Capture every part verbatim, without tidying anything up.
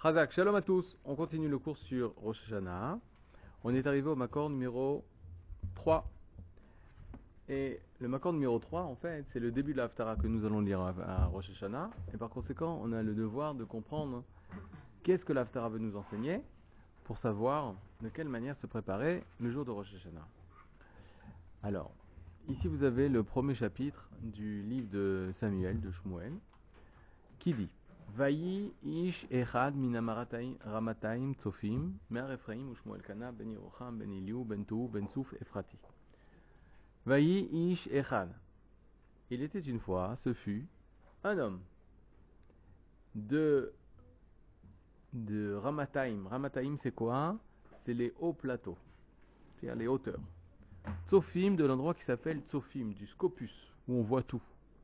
Chazak, shalom à tous. On continue le cours sur Rosh Hashanah. On est arrivé au Makor numéro trois. Et le Makor numéro trois, en fait, c'est le début de l'Haftara que nous allons lire à Rosh Hashanah. Et par conséquent, on a le devoir de comprendre qu'est-ce que l'Haftara veut nous enseigner pour savoir de quelle manière se préparer le jour de Rosh Hashanah. Alors, ici vous avez le premier chapitre du livre de Samuel, de Shmuel, qui dit Vayi ish echad min ramataim tsofim mer Ephraim u Shmuel kana ben Yerocham ben Eliu ben Tou ben Souf Ephrati. Vayi ish echad. Il était une fois, ce fut un homme de de Ramataim. Ramataim c'est quoi? C'est les hauts plateaux, c'est-à-dire les hauteurs. Tsofim de l'endroit qui s'appelle Tsofim, du Scopus, où on voit tout.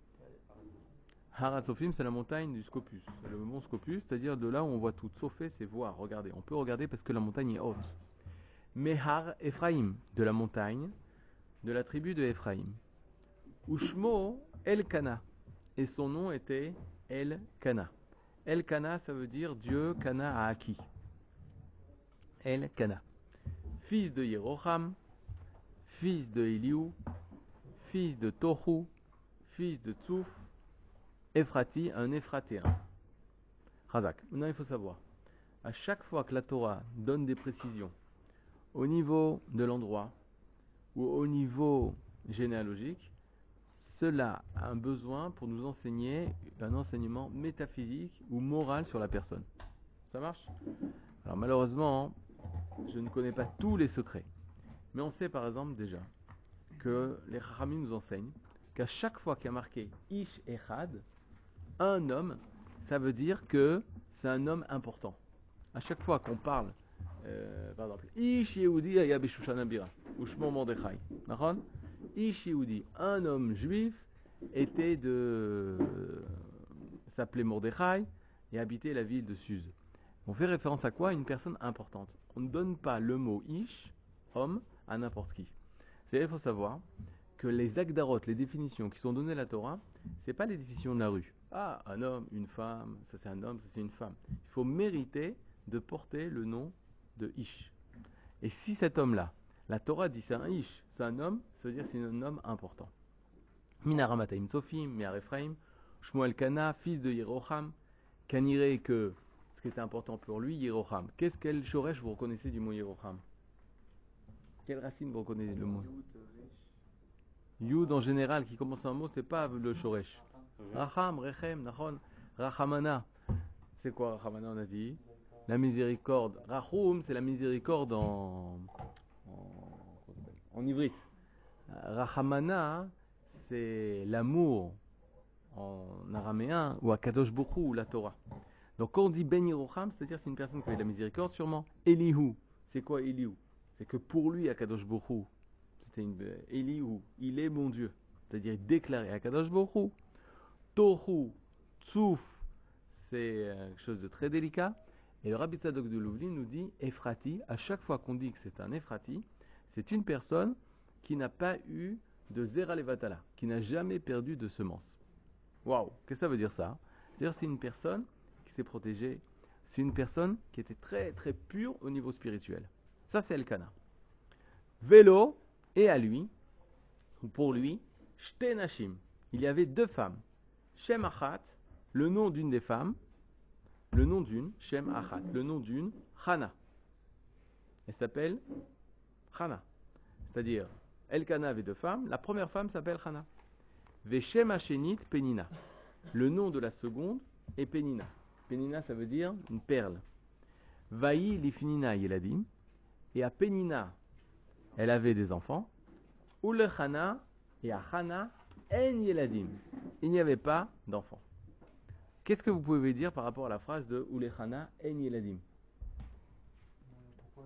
Haratsofim, c'est la montagne du Scopus, c'est le mont Scopus, c'est-à-dire de là où on voit tout. Tsofé, c'est voir, regarder. On peut regarder parce que la montagne est haute. Mehar Ephraim, de la montagne, de la tribu de Ephraim. Ushmo El-Kana, et son nom était El-Kana. El-Kana, ça veut dire Dieu Kana a acquis. El-Kana. Fils de Yerocham, fils de Eliu, fils de Tohu, fils de Tsouf, Ephrati, un Éphratéen. Razak. Maintenant, il faut savoir, à chaque fois que la Torah donne des précisions au niveau de l'endroit ou au niveau généalogique, cela a un besoin pour nous enseigner un enseignement métaphysique ou moral sur la personne. Ça marche? Alors malheureusement, je ne connais pas tous les secrets, mais on sait par exemple déjà que les Chachamim nous enseignent qu'à chaque fois qu'il y a marqué Ish Echad, un homme, ça veut dire que c'est un homme important. À chaque fois qu'on parle, euh, par exemple, Ish Yehudi aya b'Shushan Bira, ou Shmo Mordechai, d'accord? Ish Yehudi, un homme juif, était de euh, s'appelait Mordechai et habitait la ville de Suse. On fait référence à quoi? Une personne importante. On ne donne pas le mot Ish, homme, à n'importe qui. C'est-à-dire, il faut savoir que les agdarot, les définitions qui sont données à la Torah, c'est pas les définitions de la rue. Ah, un homme, une femme, ça c'est un homme, ça c'est une femme. Il faut mériter de porter le nom de Ish. Et si cet homme-là, la Torah dit c'est un Ish, c'est un homme, ça veut dire c'est un homme important. Minaramataim Sofim, Me'ar Ephraim, Shmuel Kana, fils de Yerocham, Kaniré que ce qui était important pour lui, Yerocham. Qu'est-ce quel shoresh vous reconnaissez du mot Yerocham? Quelle racine vous reconnaissez le mot? Yud en général qui commence un mot, c'est pas le shoresh. Racham, Rechem, Nachon, Rachamana. C'est quoi Rachamana, on a dit? La miséricorde. Rachum, c'est la miséricorde en, en, en ivrite. Rachamana, c'est l'amour en araméen, ou à Kadosh Bokhu, ou la Torah. Donc quand on dit Ben Yerocham, c'est-à-dire c'est une personne qui fait de la miséricorde, sûrement. Elihu, c'est quoi Elihu? C'est que pour lui, à Kadosh Bokhu, c'était une Elihu, il est mon Dieu. C'est-à-dire déclaré à Kadosh Bokhu. Tohu, Tsouf, c'est quelque chose de très délicat. Et le Rabbi Tzadok de Louvli nous dit Ephrati, à chaque fois qu'on dit que c'est un Ephrati, c'est une personne qui n'a pas eu de Zera Levatala, qui n'a jamais perdu de semence. Waouh, qu'est-ce que ça veut dire ça? C'est-à-dire c'est une personne qui s'est protégée, c'est une personne qui était très très pure au niveau spirituel. Ça c'est Elkana. Vélo, et à lui, ou pour lui, Shte Nashim, il y avait deux femmes. Shem Achat, le nom d'une des femmes, le nom d'une, Shem Achat, le nom d'une, Chana. Elle s'appelle Chana. C'est-à-dire, Elkana avait deux femmes, la première femme s'appelle Chana. Veshem Hashenit Penina. Le nom de la seconde est Penina. Penina, ça veut dire une perle. Vaï Lifinina Yeladim. Et à Penina, elle avait des enfants. Ule Chana, et à Chana, En Yeladim. Il n'y avait pas d'enfants. Qu'est-ce que vous pouvez dire par rapport à la phrase de Ulechana En Yeladim? Pourquoi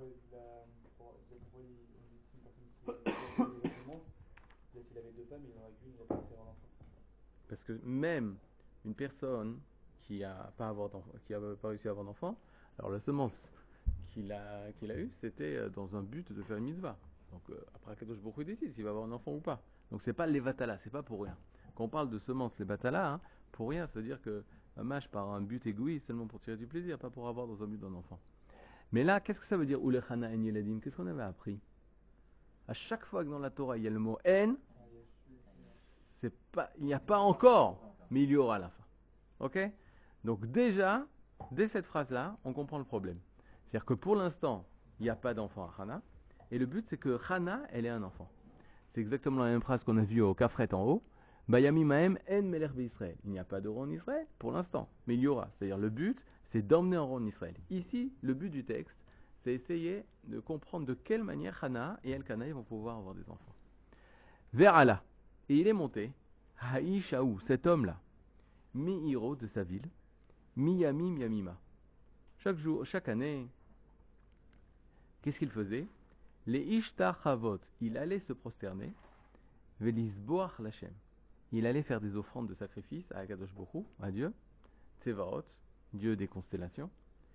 il avait deux femmes, il n'en aurait qu'une, il n'a pas réussi à avoir d'enfant? Parce que même une personne qui n'a pas, pas réussi à avoir d'enfant, alors la semence qu'il a, qu'il a eue, c'était dans un but de faire une mitzvah. Donc euh, après Kadosh Baruch Hu décide s'il va avoir un enfant ou pas. Donc c'est pas levatala, c'est pas pour rien. Quand on parle de semence levatala, hein, pour rien, ça veut dire que un match par un but égoïste seulement pour tirer du plaisir, pas pour avoir dans un but d'un enfant. Mais là, qu'est-ce que ça veut dire Ulechana en Yeladim? Qu'est-ce qu'on avait appris? À chaque fois que dans la Torah il y a le mot en, c'est pas, il n'y a pas encore, mais il y aura à la fin. Ok? Donc déjà, dès cette phrase-là, on comprend le problème. C'est-à-dire que pour l'instant, il n'y a pas d'enfant à Hana, et le but c'est que Hana, elle ait un enfant. C'est exactement la même phrase qu'on a vue au Kafret en haut. Bayami Mahem en Melech Israël. Il n'y a pas de roi en Israël pour l'instant, mais il y aura. C'est-à-dire le but, c'est d'emmener un roi en Israël. Ici, le but du texte, c'est essayer de comprendre de quelle manière Hana et Elkana vont pouvoir avoir des enfants. Vers Allah. Et il est monté, Haïshaou, cet homme-là, mi-hiro de sa ville, mi-yami, mi-yamima. Chaque jour, chaque année, qu'est-ce qu'il faisait? Les Ishtachavot, il allait se prosterner, Velisboach Lachem. Il allait faire des offrandes de sacrifice à Akadosh Borou, à Dieu, Tsevaot, Dieu des constellations,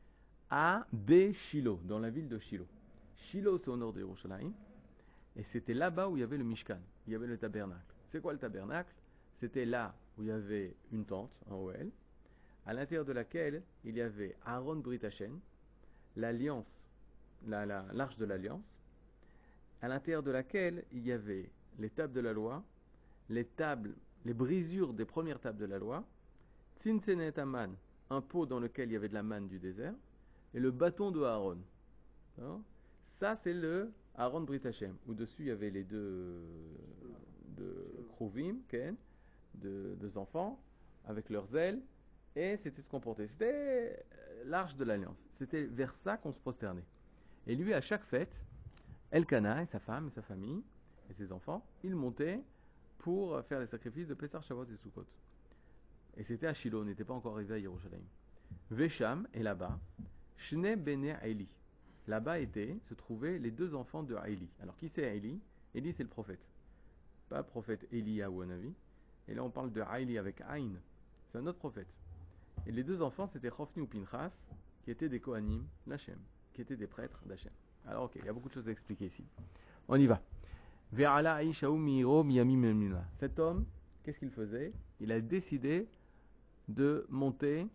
à Be Shilo, dans la ville de Shilo. Shilo, c'est au nord de Yerushalayim, et c'était là-bas où il y avait le Mishkan, il y avait le tabernacle. C'est quoi le tabernacle? C'était là où il y avait une tente, un Ohel, à l'intérieur de laquelle il y avait Aaron Brit Hashem, l'alliance, la, la, l'arche de l'alliance, à l'intérieur de laquelle il y avait les tables de la loi, les tables, les brisures des premières tables de la loi, Tzinsenet Aman, un pot dans lequel il y avait de la manne du désert, et le bâton de Aaron. Alors, ça, c'est le Aaron Brit Hashem, où dessus il y avait les deux, deux Kruvim, Ken, deux, deux enfants, avec leurs ailes, et c'était ce qu'on portait. C'était l'arche de l'alliance. C'était vers ça qu'on se prosternait. Et lui, à chaque fête, Elkana et sa femme et sa famille et ses enfants, ils montaient pour faire les sacrifices de Pessah, Shavuot et Sukkot. Et c'était à Shiloh, on n'était pas encore arrivé à Yerushalayim. Vesham, et là-bas, Shne Bene Aili. Là-bas étaient, se trouvaient les deux enfants de Aili. Alors qui c'est Aili? Aili, c'est le prophète. Pas le prophète Eliyahu Hanavi. Et là on parle de Aili avec Aïn. C'est un autre prophète. Et les deux enfants, c'était Chofni ou Pinchas, qui étaient des Kohanim d'Hachem, qui étaient des prêtres d'Hachem. Alors ok, il y a beaucoup de choses à expliquer ici. On y va. Ve'ala Aishaou Miro Miyami Memuna. Cet homme, qu'est-ce qu'il faisait? Il a décidé de monter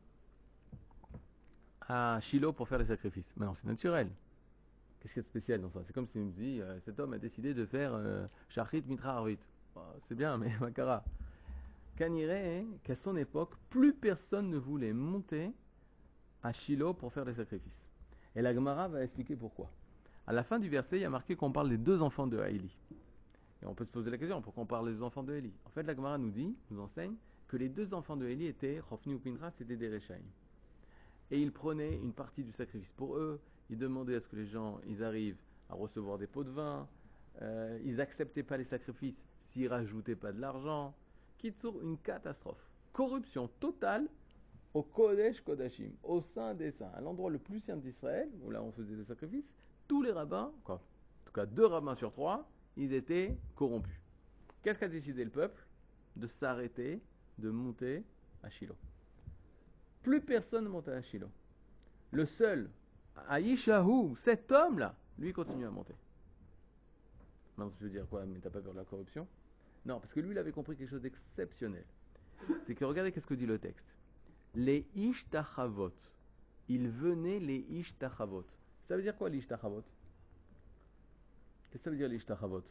à Shiloh pour faire les sacrifices. Mais non, c'est naturel. Qu'est-ce qu'il y a de spécial dans ça? C'est comme si on me dit, euh, cet homme a décidé de faire Shachrit Mitra Arvit. C'est bien, mais Makara. Kaniré, qu'à son époque, plus personne ne voulait monter à Shiloh pour faire les sacrifices. Et la Gemara va expliquer pourquoi. À la fin du verset, il y a marqué qu'on parle des deux enfants de Haïli. Et on peut se poser la question, pourquoi on parle des enfants de Haïli? En fait, la Gemara nous dit, nous enseigne, que les deux enfants de Haïli étaient, Chofni ou Pinchas, c'était des Rechaim. Et ils prenaient une partie du sacrifice pour eux, ils demandaient à ce que les gens, ils arrivent à recevoir des pots de vin, euh, ils n'acceptaient pas les sacrifices s'ils rajoutaient pas de l'argent. Kitsour, une catastrophe. Corruption totale au Kodesh Kodashim, au sein des saints, à l'endroit le plus saint d'Israël, où là on faisait des sacrifices, tous les rabbins, quoi, en tout cas deux rabbins sur trois, ils étaient corrompus. Qu'est-ce qu'a décidé le peuple? De s'arrêter, de monter à Shiloh. Plus personne ne montait à Shiloh. Le seul, Aïshahu, cet homme-là, lui continue à monter. Maintenant tu veux dire quoi? Mais t'as pas peur de la corruption? Non, parce que lui il avait compris quelque chose d'exceptionnel. C'est que regardez qu'est-ce que dit le texte. Les Ishtachavot. Ils venaient les Ishtachavot. Ça veut dire quoi les Ishtachavot? Qu'est-ce que ça veut dire les Ishtachavot?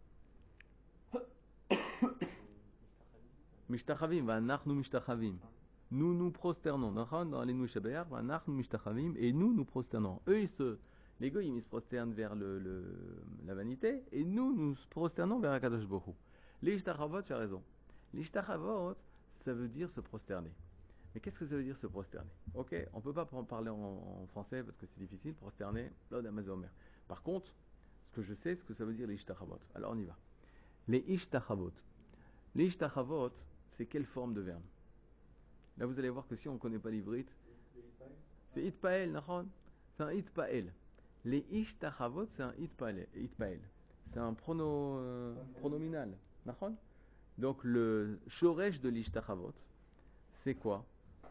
Mishtachavim, va'anachnu mishtachavim. Nous nous prosternons. Dans les Nushabayar, va'anachnu mishtachavim, et nous nous prosternons. Eux, ils se, les goyim, ils se prosternent vers le, le, la vanité, et nous nous prosternons vers Akadosh Borou. Les Ishtachavot, tu as raison. Les Ishtachavot, ça veut dire se prosterner. Mais qu'est-ce que ça veut dire se prosterner? Ok, on ne peut pas parler en, en français parce que c'est difficile, prosterner, là d'Amazomer. Par contre, ce que je sais, c'est ce que ça veut dire les Ishtachavot. Alors on y va. Les Ishtachavot. Les Ishtachavot, c'est quelle forme de verbe? Là vous allez voir que si on ne connaît pas l'ivrite, c'est Itpael, nachon? C'est un Itpael. Les Ishtachavot, c'est un Itpael. C'est un prono, euh, pronominal, nachon? Donc le shoresh de l'Ishtachavot, c'est quoi?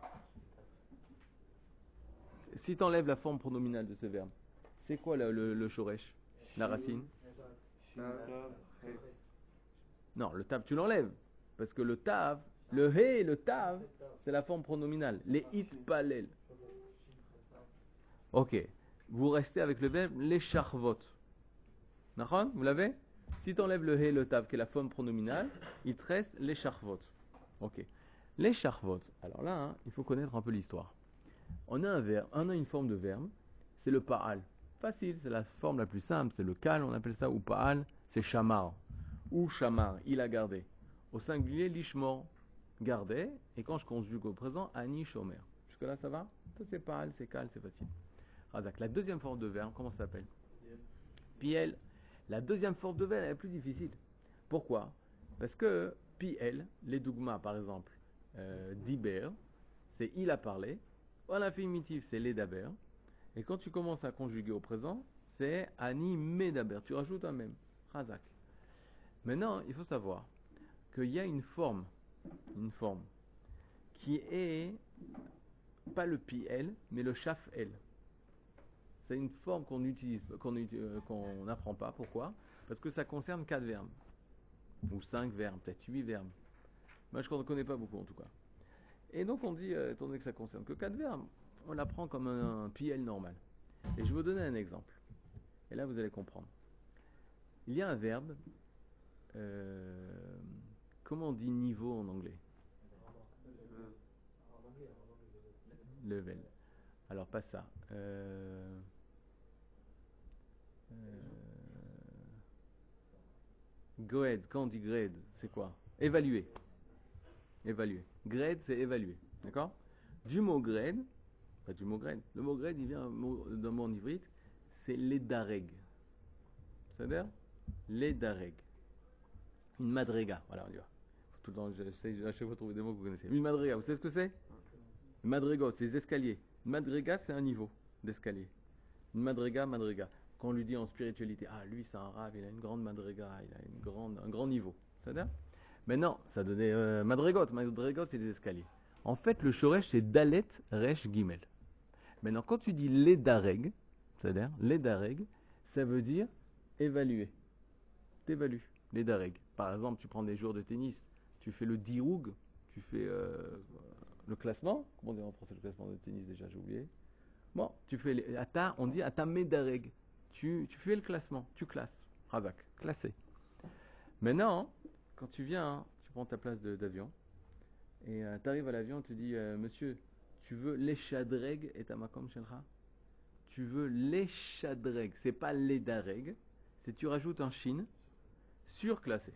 Si tu enlèves la forme pronominale de ce verbe, c'est quoi le, le, le shoresh? La racine? Non, le tav tu l'enlèves. Parce que le tav, Le he et le tav, c'est la forme pronominale. Les itpalel. Ok. Vous restez avec le verbe les charvot. D'accord? Vous l'avez? Si tu enlèves le he et le tav, qui est la forme pronominale, il te reste les charvot. Ok. Les charvot. Alors là, hein, il faut connaître un peu l'histoire. On a un verbe, on a une forme de verbe, c'est le pa'al. Facile, c'est la forme la plus simple, c'est le kal, on appelle ça, ou pa'al, c'est shamar. Ou shamar, il a gardé. Au singulier, lishmor, gardé, et quand je conjugue au présent, ani shomer. Jusque là, ça va? Ça c'est pa'al, c'est kal, c'est facile. Razak. La deuxième forme de verbe, comment ça s'appelle? Piel. La deuxième forme de verbe elle est plus difficile. Pourquoi? Parce que piel, les dougmas par exemple, euh, diber, c'est il a parlé. En infinitif, c'est les daber. Et quand tu commences à conjuguer au présent, c'est ani medaber. Tu rajoutes un même. Razak. Maintenant, il faut savoir qu'il y a une forme, une forme, qui est pas le pi-el, mais le chaf-el. C'est une forme qu'on utilise, qu'on euh, qu'on n'apprend pas. Pourquoi? Parce que ça concerne quatre verbes. Ou cinq verbes, peut-être huit verbes. Moi, je ne connais pas beaucoup en tout cas. Et donc on dit, euh, étant donné que ça concerne que quatre verbes, on l'apprend comme un, un P L normal. Et je vais vous donner un exemple. Et là, vous allez comprendre. Il y a un verbe, euh, comment on dit niveau en anglais? Level. Alors, pas ça. Euh, euh, grade, quand on dit grade, c'est quoi? Évaluer. Évaluer. Grade, c'est évaluer. D'accord? Du mot grade, pas du mot grade. Le mot grade, il vient d'un mot en ivrite, c'est l'édareg. C'est-à-dire l'édareg. Une madrega. Voilà, on y va. Tout le temps, j'essaie à chaque fois de trouver des mots que vous connaissez. Une madrega, vous savez ce que c'est? Une madrega, c'est des escaliers. Une madrega, c'est un niveau d'escalier. Une madrega, madrega. Quand on lui dit en spiritualité, ah, lui, c'est un rave, il a une grande madrega, il a une grande, un grand niveau. C'est-à-dire? Mais non, ça donnait euh, madregot. Madregot, c'est des escaliers. En fait, le shoresh, c'est dalet, resh, gimel. Maintenant, quand tu dis l'édareg, c'est-à-dire l'édareg, ça veut dire évaluer. T'évalues l'édareg. Par exemple, tu prends des joueurs de tennis, tu fais le diroug, tu fais euh, le classement. Comment on dit en français le classement de tennis déjà, j'ai oublié. Bon, tu fais les, ata, on dit ata medareg. Tu, tu fais le classement, tu classes. Razak, classé. Maintenant, quand tu viens, tu prends ta place d'avion, et euh, tu arrives à l'avion, tu dis, euh, monsieur, tu veux l'échadreg et tamakom shelcha? Tu veux l'échadreg, c'est pas l'édareg, c'est tu rajoutes un shin, surclassé.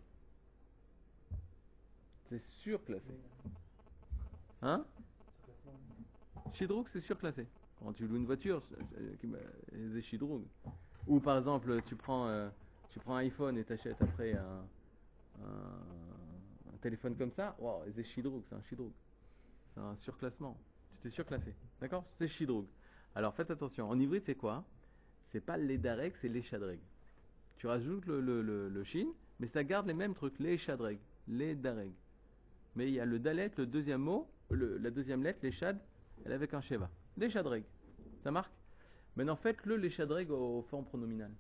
C'est surclassé. Hein? Shidroug, c'est surclassé. Quand tu loues une voiture, c'est shidroug. Ou par exemple, tu prends, euh, tu prends un iPhone et t'achètes après un, un, un téléphone comme ça, wow, c'est shidroug, c'est un shidroug. C'est un surclassement. Tu t'es surclassé. D'accord? C'est shidroug. Alors faites attention. En ivrite, c'est quoi? C'est pas l'édareg, c'est l'échadreg. Tu rajoutes le, le, le, le shin, mais ça garde les mêmes trucs. L'échadreg, l'édareg. Mais il y a le dalet, le deuxième mot, le, la deuxième lettre, l'échad, elle est avec un sheva. L'échadreg. Ça marque? Maintenant faites-le l'échadreg aux formes pronominales.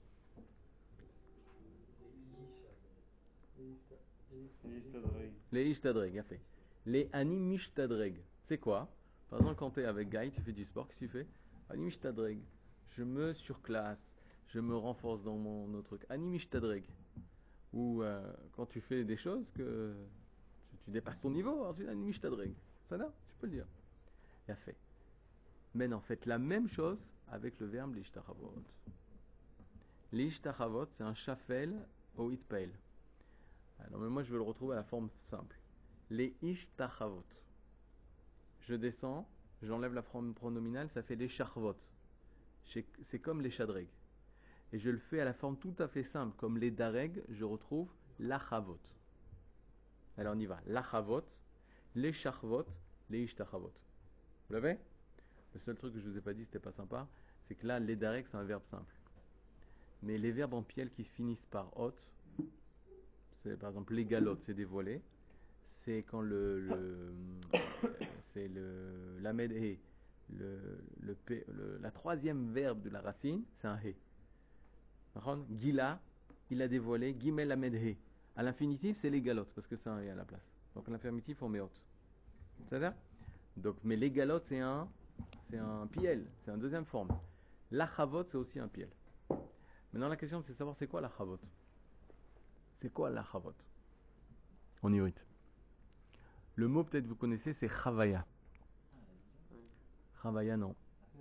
Les ishtadreg, a fait. Les animishtadreg. C'est quoi? Par exemple, quand tu es avec Guy, tu fais du sport, qu'est-ce que tu fais? Animishtadreg. Je me surclasse, je me renforce dans mon autre truc. Animishtadreg. Ou euh, quand tu fais des choses que tu, tu dépasses ton niveau, alors tu dis animishtadreg. Ça là, tu peux le dire. Il a fait. Maintenant, faites la même chose avec le verbe l'ishtachavot. L'ishtachavot, c'est un shafel au itpael. Alors, mais moi, je veux le retrouver à la forme simple. Les ishtachavot. Je descends, j'enlève la forme pronominale, ça fait les charvot. C'est comme les shadreg. Et je le fais à la forme tout à fait simple, comme les dareg, je retrouve l'achavot. Alors on y va. L'achavot, les charvot, les ishtachavot. Vous l'avez? Le seul truc que je ne vous ai pas dit, c'était pas sympa, c'est que là, les dareg, c'est un verbe simple. Mais les verbes en piel qui se finissent par hot, c'est par exemple les galotes, c'est dévoilé. C'est quand le, le c'est le l'amed he, le, le, le, la troisième verbe de la racine, c'est un he. Gila, il a dévoilé, gimel amed he. À l'infinitif, c'est les galotes, parce que c'est un he à la place. Donc l'infinitif on met haute. C'est-à-dire donc, mais les galotes, c'est un, c'est un piel, c'est une deuxième forme. La chavot, c'est aussi un piel. Maintenant, la question, c'est de savoir c'est quoi la chavot. C'est quoi la chavot en ivrit? Le mot, peut-être vous connaissez, c'est chavaya. Chavaya, non.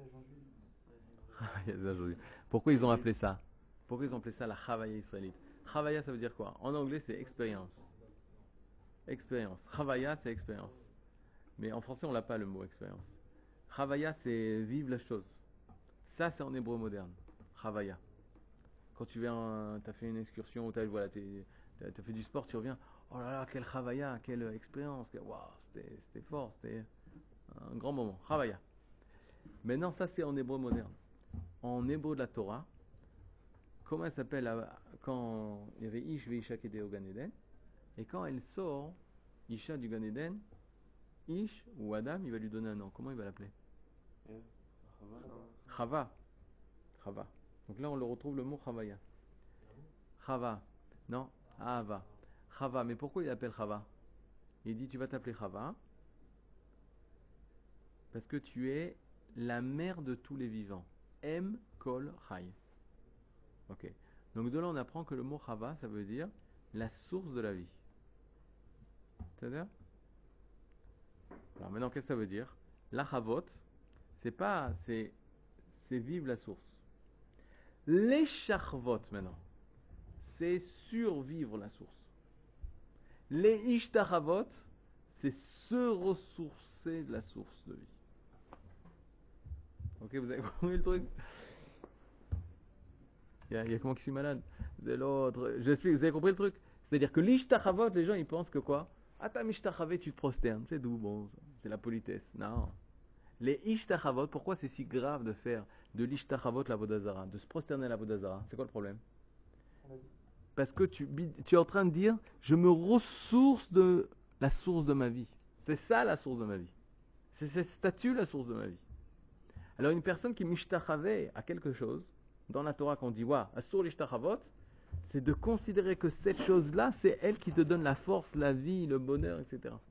Pourquoi ils ont appelé ça? Pourquoi ils ont appelé ça la chavaya israélite? Chavaya, ça veut dire quoi? En anglais, c'est expérience. Expérience. Chavaya, c'est expérience. Mais en français, on n'a pas le mot expérience. Chavaya, c'est vivre la chose. Ça, c'est en hébreu moderne. Chavaya. Quand tu viens, tu as fait une excursion, ou tu as voilà, fait du sport, tu reviens. Oh là là, quelle chavaya, quelle expérience. Waouh, c'était fort, c'était un grand moment. Chavaya. Maintenant, ça, c'est en hébreu moderne. En hébreu de la Torah, comment elle s'appelle quand il y avait Ish ve Isha qui était au Gan Eden, et quand elle sort, Isha du Gan Eden, Ish ou Adam, il va lui donner un nom. Comment il va l'appeler? Chava. Chava. Donc là, on le retrouve le mot Chavaya. Chava. Non, Ahava. Chava. Mais pourquoi il appelle Chava? Il dit tu vas t'appeler Chava parce que tu es la mère de tous les vivants. Em Kol Chai. Ok. Donc de là, on apprend que le mot Chava, ça veut dire la source de la vie. C'est-à-dire? Alors maintenant, qu'est-ce que ça veut dire? La Chavot, c'est pas, c'est, c'est vivre la source. Les Charvot, maintenant, c'est survivre la source. Les Ishtachavot, c'est se ressourcer de la source de vie. Ok, vous avez compris le truc? Il y a, il y a comment qui suis malade? De l'autre. J'explique, vous avez compris le truc? C'est-à-dire que l'Ishtachavot, les gens ils pensent que quoi? Ah, t'as Ishtachavé, tu te prosternes. C'est d'où? Bon, c'est la politesse. Non. Les Ishtachavot, pourquoi c'est si grave de faire de l'Ishtachavot la Vodazara, de se prosterner à la Vodazara? C'est quoi le problème? Parce que tu, tu es en train de dire, je me ressource de la source de ma vie. C'est ça la source de ma vie. C'est cette statue la source de ma vie. Alors une personne qui mishtachaveh à quelque chose, dans la Torah qu'on dit, wa, asur l'ishtachavot, c'est de considérer que cette chose-là, c'est elle qui te donne la force, la vie, le bonheur, et cetera.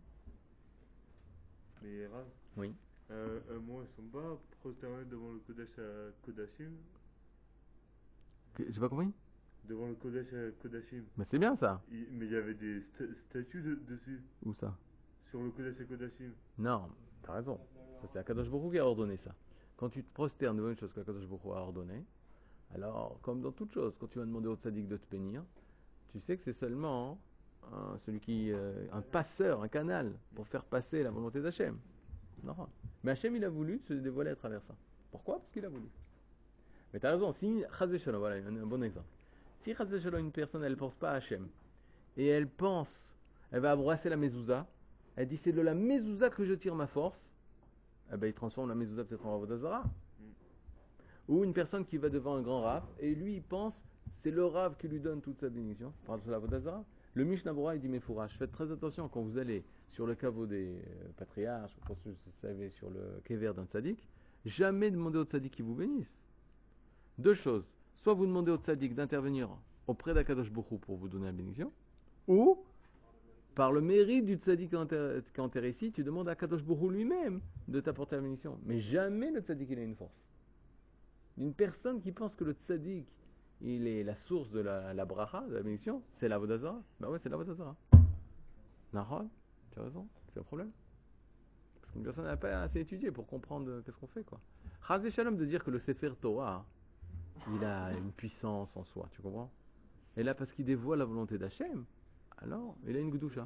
Mais Rav, oui. Euh, euh, moi, ils sont pas prosternés devant le Kodesh à Kodashim. J'ai pas compris? Devant le Kodesh à Kodashim. Mais c'est bien ça. Il, mais il y avait des st statues de, dessus. Où ça? Sur le Kodesh à Kodashim. Non, t'as raison. Ça, c'est Akadosh Baruch Hu qui a ordonné ça. Quand tu te prosternes devant une chose qu'Akadosh Baruch Hu a ordonné, alors, comme dans toute chose, quand tu vas demander au tzaddik de te bénir, tu sais que c'est seulement hein, celui qui, euh, un passeur, un canal, pour faire passer la volonté d'Hachem. Non. Mais Hachem, il a voulu se dévoiler à travers ça. Pourquoi? Parce qu'il a voulu. Mais tu as raison, si, Chaz v'Shalom, voilà un, un bon exemple. Si Chaz v'Shalom, une personne, elle ne pense pas à Hachem, et elle pense, elle va embrasser la mezouza, elle dit c'est de la mezouza que je tire ma force, eh ben, il transforme la mezouza peut-être en avodat zara. Mm. Ou une personne qui va devant un grand rav, et lui, il pense, c'est le rav qui lui donne toute sa bénédiction, par exemple l'avodat zara. Le Mishnah Bora, il dit, mais fourrage, faites très attention quand vous allez sur le caveau des euh, patriarches, ou quand vous savez sur le kever d'un tzaddik, jamais demandez au tzaddik qu'il vous bénisse. Deux choses. Soit vous demandez au tzaddik d'intervenir auprès d'Akadosh Baruch Hu pour vous donner la bénédiction, ou, par le mérite du tzaddik qui est enterré ici, tu demandes à Akadosh Baruch Hu lui-même de t'apporter la bénédiction. Mais jamais le tzaddik, il a une force. Une personne qui pense que le tzaddik, il est la source de la, la bracha, de la bénédiction, c'est l'avodat zara. Ben ouais, c'est l'avodat zara. Nahon, tu as raison, c'est un problème. Parce qu'une personne n'a pas assez étudié pour comprendre qu'est-ce qu'on fait, quoi. Chaz v'Shalom de dire que le Sefer Torah, il a une puissance en soi, tu comprends? Et là, parce qu'il dévoile la volonté d'Hachem, alors, il a une goudoucha.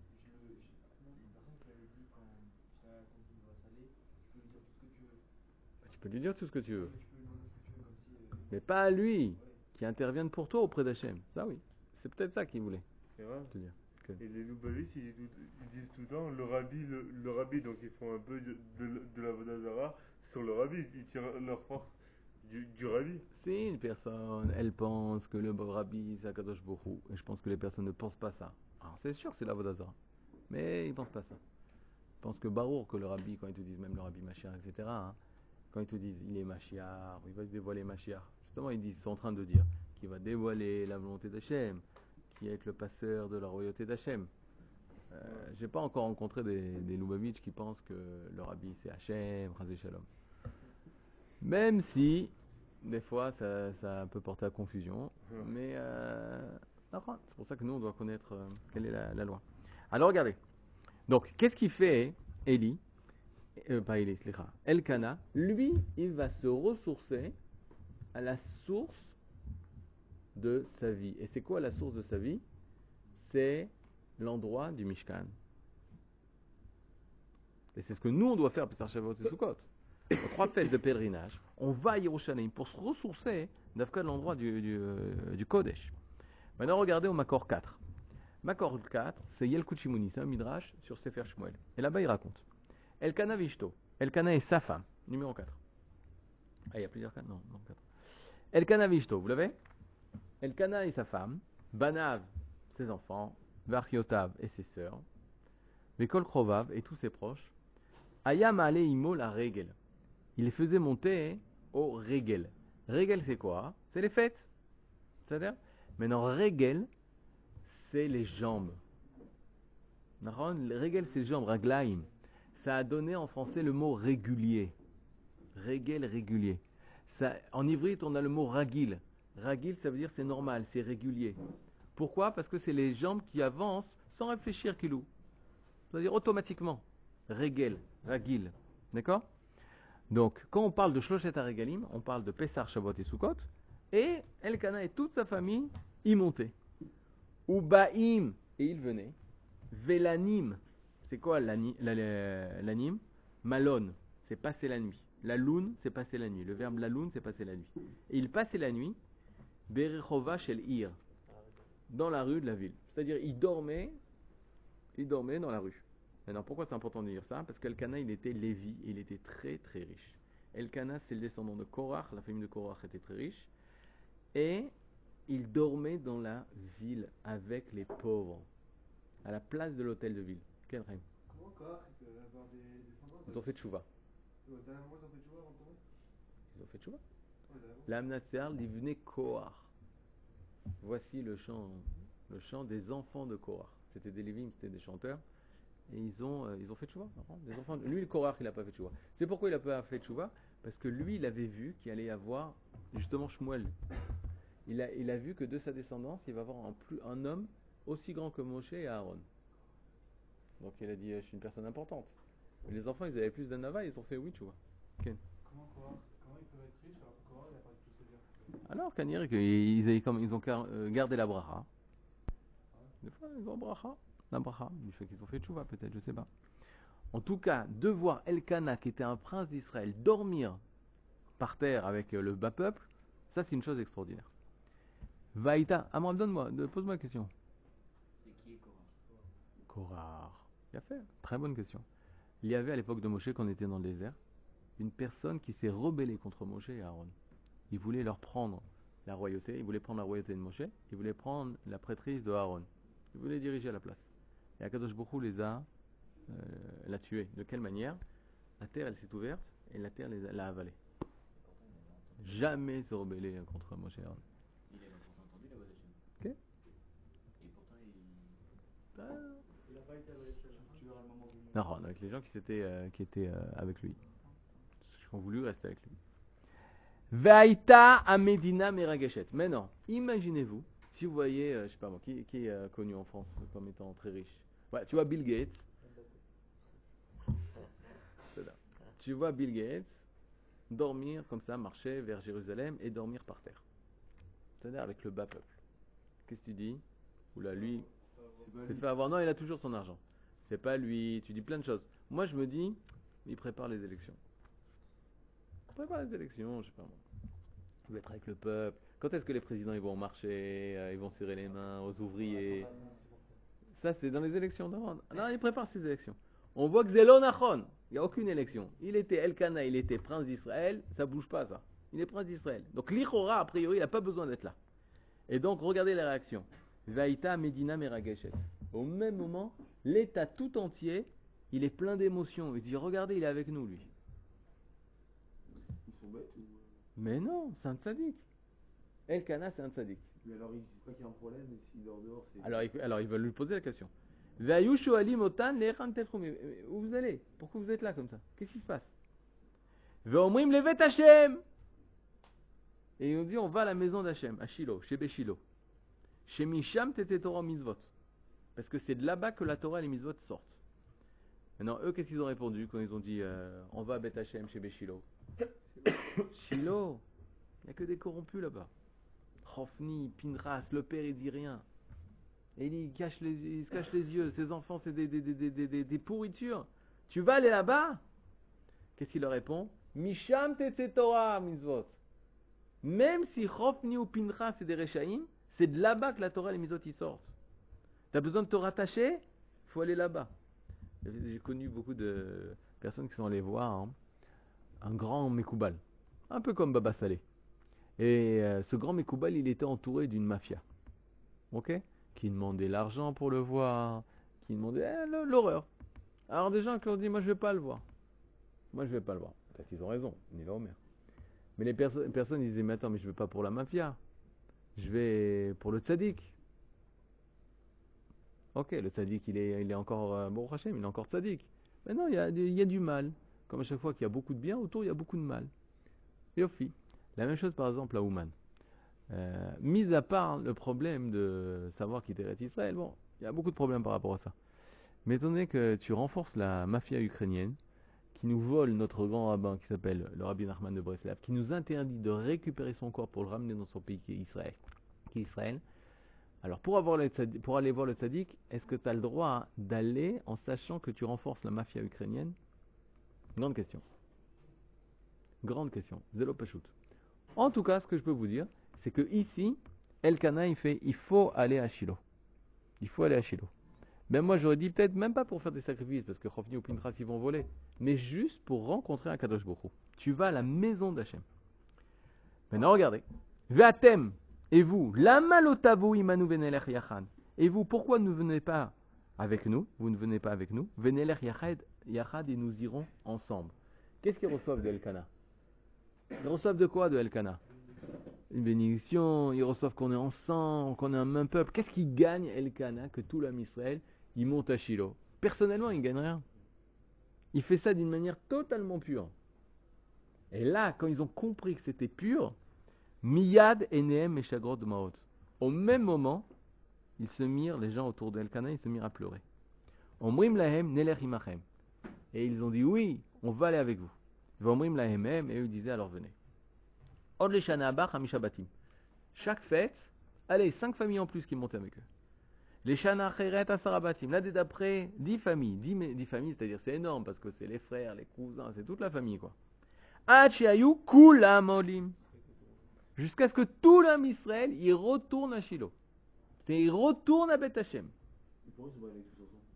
Tu peux lui dire tout ce que tu veux. Mais pas à lui, qui intervienne pour toi auprès d'Hachem. Ça oui, c'est peut-être ça qu'il voulait te dire. Que... Et les Loubavis, ils, ils disent tout le temps, le rabbi, le, le rabbi, donc ils font un peu de, de, de la Vodazara sur le rabbi, ils tirent leur force du, du rabbi. Si une personne, elle pense que le rabbi c'est Akadosh Baruch Hu, et je pense que les personnes ne pensent pas ça. Alors c'est sûr que c'est la Vodazara, mais ils ne pensent pas ça. Ils pensent que Baruch, que le rabbi, quand ils te disent même le rabbi Mashiach, et cetera, hein, quand ils te disent il est Mashiach, il va se dévoiler Mashiach, justement ils, disent, ils sont en train de dire qu'il va dévoiler la volonté d'Hachem, qui est le passeur de la royauté d'Hachem. Euh, J'ai pas encore rencontré des, des Lubavitch qui pensent que leur rabbi c'est Hachem, Chazé Shalom. Même si, des fois, ça, ça peut porter à confusion. Ouais. Mais euh, d'accord, c'est pour ça que nous, on doit connaître euh, quelle est la, la loi. Alors, regardez. Donc, qu'est-ce qu'il fait, Eli euh, Pas Eli, Slicha. Elkana, lui, il va se ressourcer à la source de sa vie. Et c'est quoi la source de sa vie? C'est l'endroit du Mishkan. Et c'est ce que nous, on doit faire, Pessah, Shavuot et Sukkot. Aux trois fêtes de pèlerinage, on va à Yerushalayim pour se ressourcer d'Afka de l'endroit du, du, euh, du Kodesh. Maintenant, regardez au Makor quatre. Makor quatre, c'est Yelkut Shimoni, c'est un midrash sur Sefer Shmuel. Et là-bas, il raconte Elkana Vishto. Elkana est sa femme, numéro quatre. Ah, il y a plusieurs cas? Non, non, quatre. Elkana Vishto, vous l'avez? Elkana et sa femme, Banav, ses enfants, Varchiotav et ses sœurs, Vekol Krovav et tous ses proches, Ayam Ale Imo la Regel. Il les faisait monter au Regel. Regel, c'est quoi? C'est les fêtes. C'est-à-dire, maintenant, Regel, c'est les jambes. Regel, c'est les jambes, Raglaim. Ça a donné en français le mot régulier. Regel, régulier. Ça, en ivrite, on a le mot ragil. Ragil, ça veut dire c'est normal, c'est régulier. Pourquoi? Parce que c'est les jambes qui avancent sans réfléchir, Kilou. C'est-à-dire automatiquement. Regel, ragil. D'accord? Donc, quand on parle de Shloshet HaRegalim, on parle de Pessah, Shavuot et Sukkot, et Elkana et toute sa famille y montaient. Ubaim, et ils venaient. Velanim, c'est quoi l'ani- la- la- l'anim? Malon, c'est passer la nuit. La lune, c'est passer la nuit. Le verbe la lune, c'est passer la nuit. Et ils passaient la nuit, Berechova shel Ir, dans la rue de la ville. C'est-à-dire, ils dormaient, ils dormaient dans la rue. Maintenant, pourquoi c'est important de dire ça? Parce qu'Elkana, il était Lévi, et il était très très riche. Elkana, c'est le descendant de Korach, la famille de Korach était très riche. Et il dormait dans la ville avec les pauvres, à la place de l'hôtel de ville. Quel rêve? Comment Korach il peut avoir des descendants? Ils ont fait tchouva. Ouais, dernièrement, ils ont fait tchouva avant de tomber? Ils ont fait tchouva. Ouais, dernièrement. L'Amnaser, il venait Korach. Voici le chant, le chant des enfants de Korach. C'était des Lévim, c'était des chanteurs. Et ils ont, euh, ils ont fait tchouva. Des enfants. Lui, le Korach, il n'a pas fait tchouva. C'est pourquoi il n'a pas fait tchouva? Parce que lui, il avait vu qu'il allait y avoir, justement, Shmuel. Il a, il a vu que de sa descendance, il va y avoir un, plus, un homme aussi grand que Moshe et Aaron. Donc il a dit, je suis une personne importante. Mais les enfants, ils avaient plus d'anava, ils ont fait oui, tu vois. Okay. Comment Korach, comment ils peuvent être riches alors que Korach il a pas tout se dire? Alors, Kanir, ils, avaient comme, ils ont car- euh, gardé la bracha. Des fois, ils ont bracha. La bracha, du fait qu'ils ont fait tchouva, peut-être, je sais pas. En tout cas, de voir Elkana, qui était un prince d'Israël, dormir par terre avec euh, le bas peuple, ça c'est une chose extraordinaire. Vaïta, ah moi, donne-moi, de- pose-moi une question. C'est qui est Korach? Korach. Il a fait, très bonne question. Il y avait à l'époque de Moshe, quand on était dans le désert, une personne qui s'est rebellée contre Moshe et Aaron. Il voulait leur prendre la royauté, il voulait prendre la royauté de Moshe, il voulait prendre la prêtrise de Aaron. Il voulait diriger à la place. Et Akadosh Baruch Hu les a, euh, l'a tué. De quelle manière? La terre, elle s'est ouverte et la terre les a- l'a avalé. Jamais se rebeller contre Moshe et Aaron. Il a pourtant entendu la voix d'Hachem. Ok. Et pourtant, il. Ah. Il a pas été avec le tueur à un moment donné. Non, avec les gens qui, s'étaient, euh, qui étaient euh, avec lui. Qui ont voulu rester avec lui. Vaïta à Medina Merageshet. Maintenant, imaginez-vous, si vous voyez, euh, je sais pas moi, qui, qui est euh, connu en France comme étant très riche. Ouais, tu vois Bill Gates. C'est là. Tu vois Bill Gates dormir comme ça, marcher vers Jérusalem et dormir par terre. C'est-à-dire avec le bas peuple. Qu'est-ce que tu dis? Oula, lui, c'est fait avoir. Non, il a toujours son argent. C'est pas lui, tu dis plein de choses. Moi, je me dis, il prépare les élections. Il prépare les élections, je sais pas moi. Il va être avec le peuple. Quand est-ce que les présidents ils vont marcher, euh, ils vont serrer les mains aux ouvriers? Ça, c'est dans les élections. Non, non, il prépare ses élections. On voit que Zélon Achon, il n'y a aucune élection. Il était Elkana, il était prince d'Israël, ça bouge pas ça. Il est prince d'Israël. Donc l'Ichora, a priori, il n'a pas besoin d'être là. Et donc, regardez la réaction. Vaïta Medina Merageshet. Au même moment, l'État tout entier, il est plein d'émotions. Il dit, regardez, il est avec nous, lui. Ils sont bêtes ou. Mais non, c'est un tzaddik. Elkana, c'est un tzaddik. Mais alors ils disent pas qu'il y a un problème et s'il dort dehors, c'est. Alors, ils- alors, ils veulent lui poser la question. Ve'ayu shoalim otan le'echan telchum. Mais où vous allez? Pourquoi vous êtes là comme ça? Qu'est-ce qui se passe? Ve'omrim levet Hashem. Et ils ont dit on va à la maison d'Hachem, à Shiloh, chez Béchilo. Chez Misham t'étais Torah mitzvot. Parce que c'est de là-bas que la Torah et les mitzvot sortent. Maintenant, eux, qu'est-ce qu'ils ont répondu quand ils ont dit euh, on va à Beth Hashem chez Béchilo? Shiloh, il n'y a que des corrompus là-bas. Chofni, Pinras, le père il dit rien. Et il, cache les, il se cache les yeux, ses enfants c'est des, des, des, des, des, des pourritures. Tu vas aller là-bas? Qu'est-ce qu'il leur répond? Misham t'étais Torah mitzvot. Même si Chofni ou Pinras c'est des Rechaïm, c'est de là-bas que la Torah et les mitzvot y sortent. Tu as besoin de te rattacher? Il faut aller là-bas. J'ai connu beaucoup de personnes qui sont allées voir hein, un grand Mekoubal, un peu comme Baba Saleh. Et euh, ce grand Mekoubal, il était entouré d'une mafia, ok, qui demandait l'argent pour le voir, qui demandait eh, l'horreur. Alors des gens qui ont dit, moi je vais pas le voir, moi je vais pas le voir. Parce qu'ils ont raison, ni là mer. Mais les perso personnes ils disaient, mais attends, mais je vais pas pour la mafia, je vais pour le tzaddik. Ok, le tzaddik, il est, il est encore, euh, bon, Hachem, il est encore tzaddik. Mais non, il y a, il y a du mal. Comme à chaque fois qu'il y a beaucoup de bien, autour, il y a beaucoup de mal. Yofi. La même chose, par exemple, à Ouman. Euh, mis à part le problème de savoir qui était Israël, bon, il y a beaucoup de problèmes par rapport à ça. Mais étant donné que tu renforces la mafia ukrainienne, qui nous vole notre grand rabbin, qui s'appelle le Rabbi Nachman de Breslav, qui nous interdit de récupérer son corps pour le ramener dans son pays, qui est Israël, qui est Israël. Alors, pour, avoir le tzaddik, pour aller voir le tzaddik, est-ce que tu as le droit d'aller en sachant que tu renforces la mafia ukrainienne? Grande question. Grande question. Zélo Pachout. En tout cas, ce que je peux vous dire, c'est que ici, Elkana, il fait, il faut aller à Shiloh. Il faut aller à Shiloh. Ben moi, j'aurais dit peut-être même pas pour faire des sacrifices, parce que Chofni ou Pintras, ils vont voler, mais juste pour rencontrer un Kadosh Baruch Hu. Tu vas à la maison d'Hachem. Maintenant, regardez. Ve'atem. Et vous, lama lotavu imanu venelech yachad. Et vous, pourquoi ne venez pas avec nous? Vous ne venez pas avec nous. Venelech yachad, yachad et nous irons ensemble. Qu'est-ce qu'ils reçoivent de Elkana? Ils reçoivent de quoi de Elkana? Une bénédiction. Ils reçoivent qu'on est ensemble, qu'on est un même peuple. Qu'est-ce qu'ils gagnent Elkana que tout l'âme Israël, il monte à Shiloh? Personnellement, il ne gagne rien. Il fait ça d'une manière totalement pure. Et là, quand ils ont compris que c'était pur, Miyad Enehem et Shagrod de Maot. Au même moment, ils se mirent, les gens autour d'Elkana, ils se mirent à pleurer. Omrim lahem nelech imachem. Et ils ont dit oui, on va aller avec vous. Omrim lahem hem, et eux disaient alors venez. Od le shana haba chamisha batim. Chaque fête, allez, cinq familles en plus qui montent avec eux. Les shana acheret asara batim. Là, d'après dix familles, dix, dix familles, c'est-à-dire c'est énorme parce que c'est les frères, les cousins, c'est toute la famille quoi. Ad shehayu kulam olim. Jusqu'à ce que tout l'âme Israël, il retourne à Shiloh. Et il retourne à Beth Hashem. Et pourquoi ils sont pas allés tous ensemble?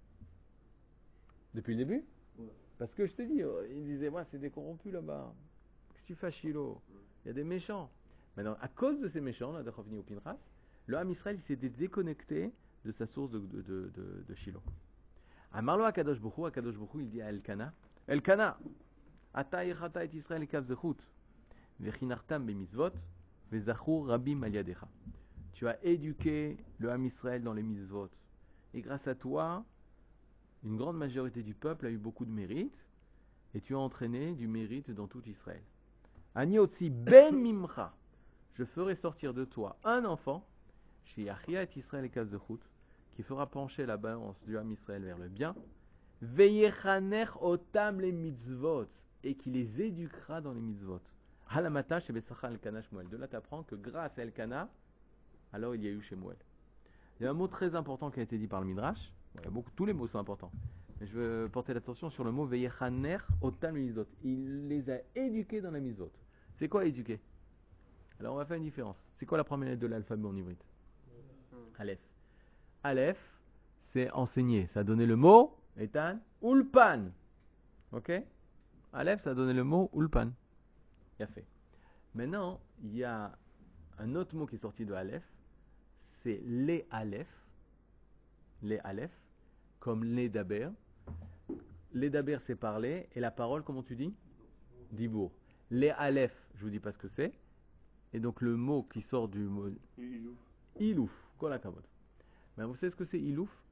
Depuis le début? Ouais. Parce que je te dis, ils disaient, moi, c'est des corrompus là-bas. Qu'est-ce que tu fais à Shiloh? Il y a des méchants. Maintenant, à cause de ces méchants, là, de Chofni ou Pinras, le âme Israël s'est déconnecté de sa source de, de, de, de, de Shiloh. À Marlo Akadosh Baruch Hu, Akadosh Baruch Hu, il dit à Elkana, Elkana, ata yechata et Israël kav zechut, vechinartam bemitzvot, vezachur rabim al yadecha. Tu as éduqué le Ham Israël dans les mitzvot. Et grâce à toi, une grande majorité du peuple a eu beaucoup de mérite. Et tu as entraîné du mérite dans tout Israël. Ani otzi ben mimcha. Je ferai sortir de toi un enfant, chez Yachia et Israël et Kazechut, qui fera pencher la balance du Ham Israël vers le bien. Veyechanech otam les mitzvot. Et qui les éduquera dans les mitzvot. Halamata chez Besacha Elkana Shmuel. De là, tu apprends que grâce à Elkana, alors il y a eu chez Shmuel. Il y a un mot très important qui a été dit par le Midrash. Bon, il y a beaucoup, tous les mots sont importants. Mais je veux porter l'attention sur le mot Veyechaner otam mizot. Il les a éduqués dans la mizot. C'est quoi éduquer? Alors on va faire une différence. C'est quoi la première lettre de l'alphabet en hybride? Aleph. Aleph, c'est enseigner. Ça a donné le mot, Etan, Ulpan. Ok? Aleph, ça a donné le mot Ulpan. Il a fait. Maintenant, il y a un autre mot qui est sorti de Aleph, c'est les Aleph, les Aleph, comme les Daber. Les Daber, c'est parler, et la parole, comment tu dis? Dibour. Les Aleph, je vous dis pas ce que c'est, et donc le mot qui sort du mot Ilouf. Ilouf, kol hakavod. Mais vous savez ce que c'est Ilouf?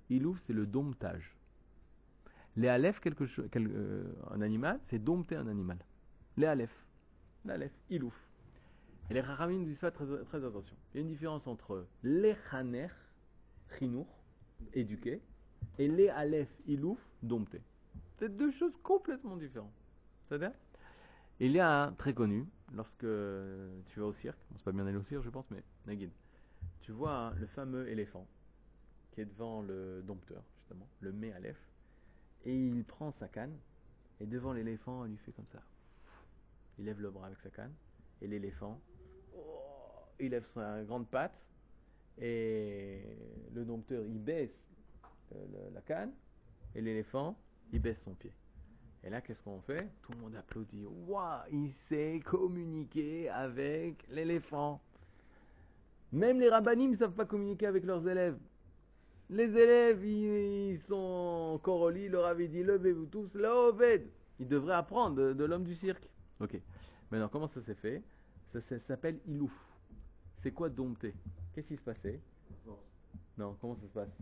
Ilouf, c'est le domptage. Les aleph, quelque chose, quel, euh, un animal, c'est dompter un animal. Les aleph. L'aleph, ilouf. Et les Chachamim nous disent ça très, très attention. Il y a une différence entre les chaner, chinour, éduquer, et les aleph, ilouf, dompter. C'est deux choses complètement différentes. C'est-à-dire, il y a un très connu, lorsque tu vas au cirque, on ne sait pas bien aller au cirque, je pense, mais Nagid, tu vois hein, le fameux éléphant qui est devant le dompteur, justement, le mé aleph, et il prend sa canne, et devant l'éléphant, il lui fait comme ça. Il lève le bras avec sa canne, et l'éléphant, oh, il lève sa grande patte, et le dompteur, il baisse euh, le, la canne, et l'éléphant, il baisse son pied. Et là, qu'est-ce qu'on fait? Tout le monde applaudit. Waouh, il sait communiquer avec l'éléphant. Même les rabbinim ne savent pas communiquer avec leurs élèves. Les élèves, ils, ils sont encore au lit, leur avait dit levez-vous tous, là, Oved. Ils devraient apprendre de, de l'homme du cirque. Ok. Maintenant, comment ça s'est fait? Ça, ça s'appelle ilouf. C'est quoi dompter? Qu'est-ce qui se passait? Non, comment ça se passe?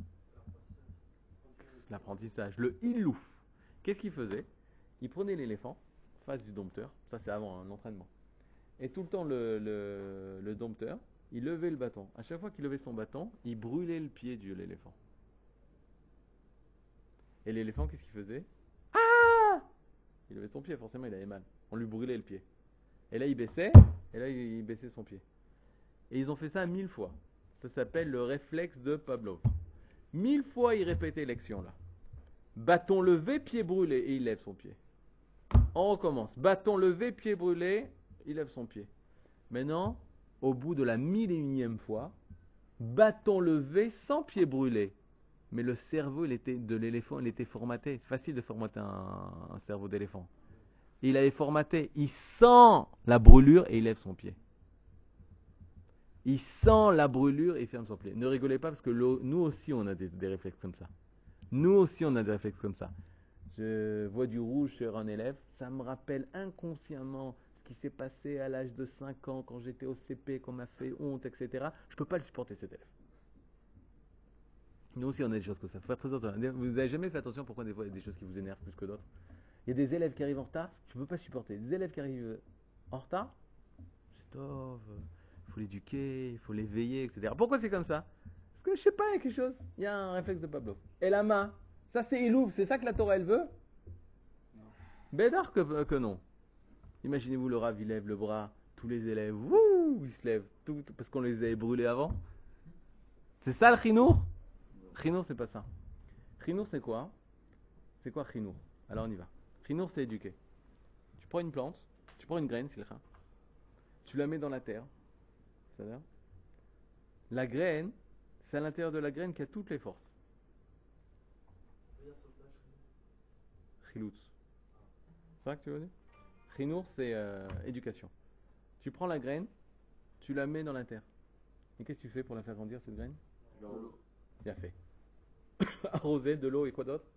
L'apprentissage. Le ilouf. Qu'est-ce qu'il faisait? Il prenait l'éléphant, face du dompteur, ça c'est avant un entraînement. Et tout le temps, le, le, le dompteur, il levait le bâton. À chaque fois qu'il levait son bâton, il brûlait le pied de l'éléphant. Et l'éléphant, qu'est-ce qu'il faisait? Ah! Il levait son pied, forcément, il avait mal. On lui brûlait le pied. Et là, il baissait, et là, il baissait son pied. Et ils ont fait ça mille fois. Ça s'appelle le réflexe de Pavlov. Mille fois, il répétait l'action là. Bâton levé, pied brûlé, et il lève son pied. On recommence. Bâton levé, pied brûlé, il lève son pied. Maintenant, au bout de la mille et unième fois, bâton levé sans pied brûlé. Mais le cerveau il était, de l'éléphant, il était formaté. C'est facile de formater un, un cerveau d'éléphant. Il avait formaté. Il sent la brûlure et il lève son pied. Il sent la brûlure et il ferme son pied. Ne rigolez pas parce que nous aussi on a des, des réflexes comme ça. Nous aussi, on a des réflexes comme ça. Je vois du rouge sur un élève, ça me rappelle inconsciemment ce qui s'est passé à l'âge de cinq ans, quand j'étais au C P, qu'on m'a fait honte, et cetera. Je ne peux pas le supporter, cet élève. Nous aussi, on a des choses comme ça. Faut faire très attention. Vous n'avez jamais fait attention pourquoi des fois il y a des choses qui vous énervent plus que d'autres? Il y a des élèves qui arrivent en retard, tu ne peux pas supporter. Des élèves qui arrivent en retard, stop, il faut l'éduquer, il faut l'éveiller, et cetera. Pourquoi c'est comme ça? Parce que je sais pas, il y a quelque chose. Il y a un réflexe de Pavlov. Et la main, ça c'est ilouf, c'est ça que la Torah elle veut? Bédard que, que non. Imaginez-vous le Rav, il lève le bras, tous les élèves, wouh, ils se lèvent, tout, parce qu'on les avait brûlés avant. C'est ça le chinour? Chinour c'est pas ça. Chinour c'est quoi? C'est quoi chinour? Alors on y va. Chinour c'est éduquer. Tu prends une plante, tu prends une graine, c'est le chat. Tu la mets dans la terre. C'est-à-dire, la graine, c'est à l'intérieur de la graine qu'il y a toutes les forces. Chiloutz. C'est ça que tu veux dire? Chinour, c'est euh, éducation. Tu prends la graine, tu la mets dans la terre. Et qu'est-ce que tu fais pour la faire grandir, cette graine? Bien fait. Arroser, de l'eau et quoi d'autre?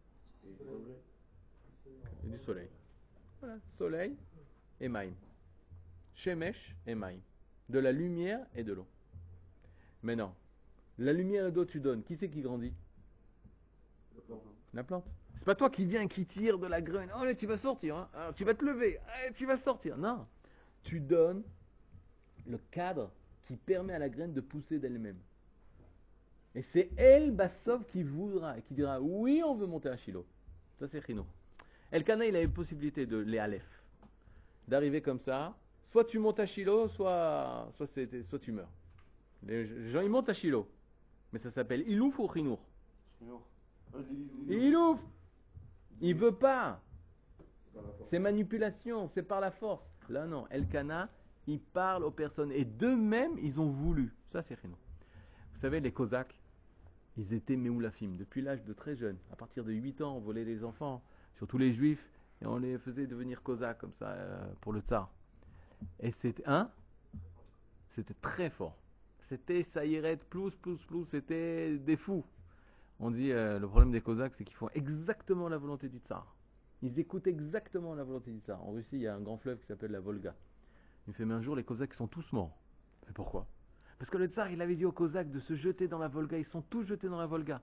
Et du soleil. Voilà, soleil et maïm. Shemesh et maïm. De la lumière et de l'eau. Maintenant, la lumière et l'eau tu donnes. Qui c'est qui grandit? La plante. La plante. C'est pas toi qui viens et qui tire de la graine. Oh là, tu vas sortir. Hein. Alors, tu vas te lever. Allez, tu vas sortir. Non. Tu donnes le cadre qui permet à la graine de pousser d'elle-même. Et c'est elle, Bassov, qui voudra, qui dira oui, on veut monter à Shiloh. Ça, c'est Chino. Elkana, il a une possibilité de les Aleph, d'arriver comme ça. Soit tu montes à Shiloh, soit, soit, c'est, soit tu meurs. Les gens, ils montent à Shiloh. Mais ça s'appelle Ilouf ou Chinour? Ilouf. Il veut pas. C'est manipulation, c'est par la force. Là, non. Elkana, il parle aux personnes. Et d'eux-mêmes, ils ont voulu. Ça, c'est Chino. Vous savez, les Cosaques, ils étaient méoulafim. Depuis l'âge de très jeune. À partir de huit ans, on volait les enfants, surtout les juifs, et on les faisait devenir Cosaques comme ça euh, pour le tsar. Et c'était, hein? C'était très fort. C'était Saïret, plus, plus, plus, c'était des fous. On dit, euh, le problème des Cosaques, c'est qu'ils font exactement la volonté du tsar. Ils écoutent exactement la volonté du tsar. En Russie, il y a un grand fleuve qui s'appelle la Volga. Il me fait, mais un jour, les Cosaques sont tous morts. Mais pourquoi? Parce que le tsar, il avait dit aux Cosaques de se jeter dans la Volga. Ils sont tous jetés dans la Volga.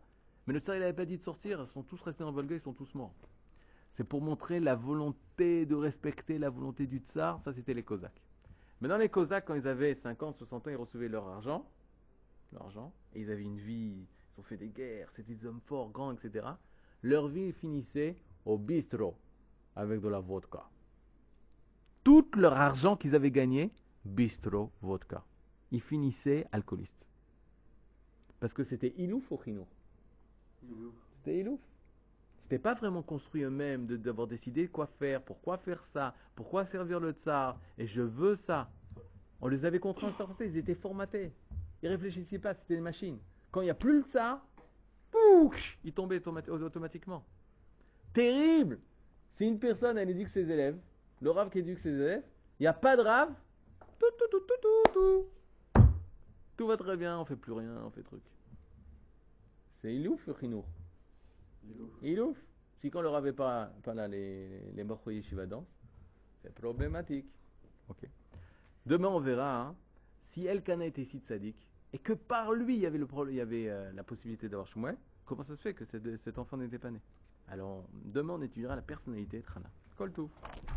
Mais le tsar, il n'avait pas dit de sortir, ils sont tous restés en Volga, ils sont tous morts. C'est pour montrer la volonté de respecter la volonté du tsar, ça c'était les Cosaques. Maintenant les Cosaques, quand ils avaient cinquante, soixante ans, ils recevaient leur argent, leur argent, et ils avaient une vie, ils ont fait des guerres, c'était des hommes forts, grands, et cetera. Leur vie finissait au bistrot, avec de la vodka. Tout leur argent qu'ils avaient gagné, bistrot, vodka. Ils finissaient alcoolistes. Parce que c'était ilouf au chinour. C'était ilouf. C'était pas vraiment construit eux-mêmes de- d'avoir décidé quoi faire, pourquoi faire ça, pourquoi servir le tsar, et je veux ça. On les avait contraints à sortir, ils étaient formatés. Ils réfléchissaient pas, c'était une machine. Quand il n'y a plus le tsar, pouf, ils tombaient automati- automatiquement. Terrible. Si une personne elle éduque ses élèves, le rave qui éduque ses élèves, il n'y a pas de rave, tout, tout, tout, tout, tout, tout. Tout va très bien, on fait plus rien, on fait truc. C'est ilouf le chinour. Ilouf. Si quand on leur avait pas, pas là les, les morceaux yeshiva danse, c'est problématique. Ok. Demain on verra hein, si Elkana était si tzaddik et que par lui il y avait, le problème, il y avait euh, la possibilité d'avoir Shmuel, comment ça se fait que cet, cet enfant n'était pas né? Alors demain on étudiera la personnalité de Hana. Kol Tov.